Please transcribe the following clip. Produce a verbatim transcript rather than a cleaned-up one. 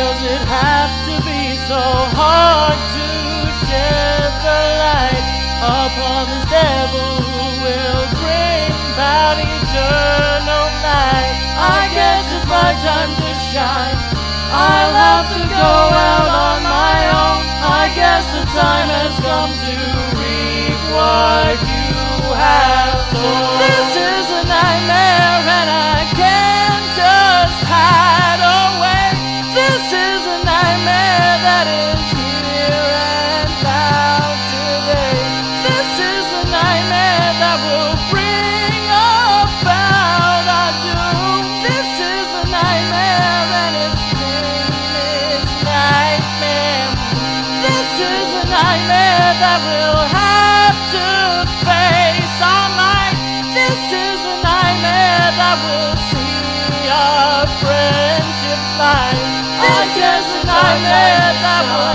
does it have to be so hard to shed the light upon this devil who will bring about eternal night? I guess it's my time to shine. I'll have to go out on my own. I guess the time has come to reap what you have sown. This is a nightmare and I can't just hide away. This is a nightmare that is here and now today. This is a nightmare that will bring about our doom. This is a nightmare and its name is nightmare. This is a nightmare that we'll have to face all night. This is a nightmare that will see our friendships light. This is a nightmare that will